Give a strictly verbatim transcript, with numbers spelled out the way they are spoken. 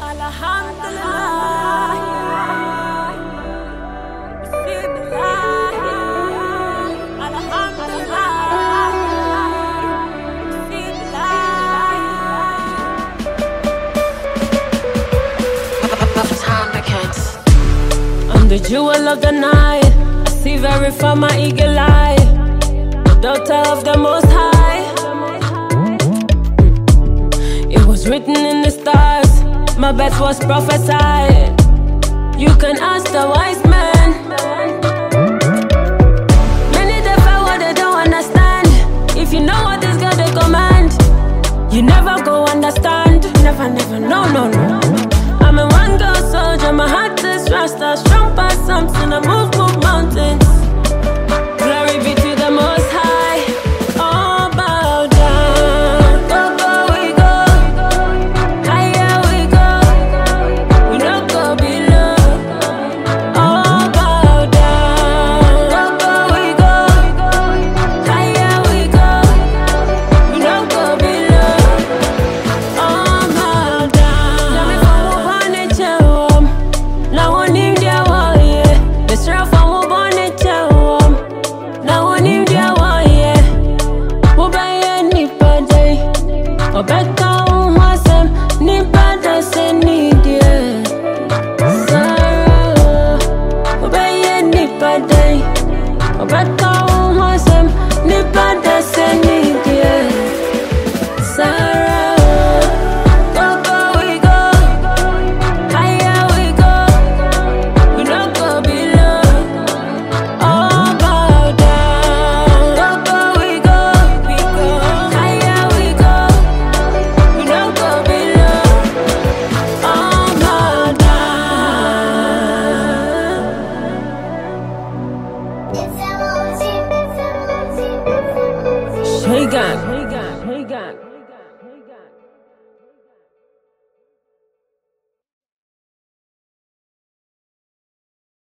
I'm the jewel of the night. I see very far, my eagle eye. The daughter of the Most High. It was written in the stars. My birth was prophesied. You can ask the wise men. Many they feel what they don't understand. If you know what is God they command, you never go understand. Never, never, no, no, no. I'm a one girl soldier, my heart is rasta. Strong past something, I move, move mountains. Glory be to the Most High. All bow down. Go, go, we go. Higher we go. We don't go below. All bow down. Go, go, we go. Higher we go. We don't go below. All bow down. Now me for who born it chewum. Now one him dia warrior. The strength for who born it chewum. Now one him dia warrior. Who buy any pay? Or better who wasem ni bada se ni dia. Sarah. Who buy any pay? Or better who wasem ni bada se ni dia. Sarah. Go, go, we go. Higher we go. We don't go below. All bow down. Go, go, we go. We go. Higher we go. We don't go below. All bow down. Shagan.